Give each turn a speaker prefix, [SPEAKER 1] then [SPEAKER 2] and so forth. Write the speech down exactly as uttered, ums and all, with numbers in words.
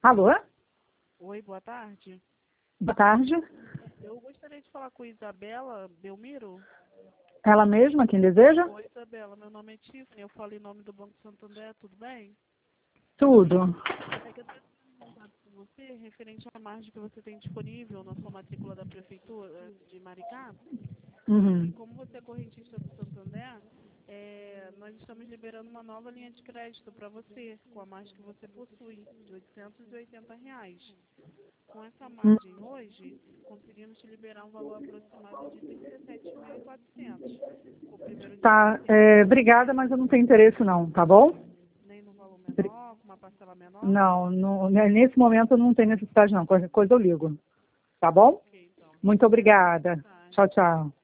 [SPEAKER 1] Alô?
[SPEAKER 2] Oi, boa tarde.
[SPEAKER 1] Boa tarde.
[SPEAKER 2] Eu gostaria de falar com Isabela Belmiro.
[SPEAKER 1] Ela mesma, quem deseja?
[SPEAKER 2] Oi, Isabela, meu nome é Tiffany, eu falo em nome do Banco Santander, tudo bem?
[SPEAKER 1] Tudo.
[SPEAKER 2] É que eu tenho contato com você referente à margem que você tem disponível na sua matrícula da Prefeitura de Maricá.
[SPEAKER 1] Uhum.
[SPEAKER 2] E como você é correntista do Santander, é, nós estamos liberando uma nova linha de crédito para você, com a margem que você possui, de oitocentos e oitenta reais. Com essa margem hoje, conseguimos te liberar um valor aproximado de trinta e sete mil e quatrocentos. O primeiro dia de
[SPEAKER 1] Tá,
[SPEAKER 2] setembro.
[SPEAKER 1] é, obrigada, mas eu não tenho interesse não, tá bom?
[SPEAKER 2] Nem no valor menor, com uma parcela menor?
[SPEAKER 1] Não, não, né, nesse momento eu não tenho necessidade não, qualquer coisa eu ligo, tá bom?
[SPEAKER 2] Ok, então.
[SPEAKER 1] Muito
[SPEAKER 2] Obrigada. Boa
[SPEAKER 1] obrigada.
[SPEAKER 2] tarde.
[SPEAKER 1] Tchau, tchau.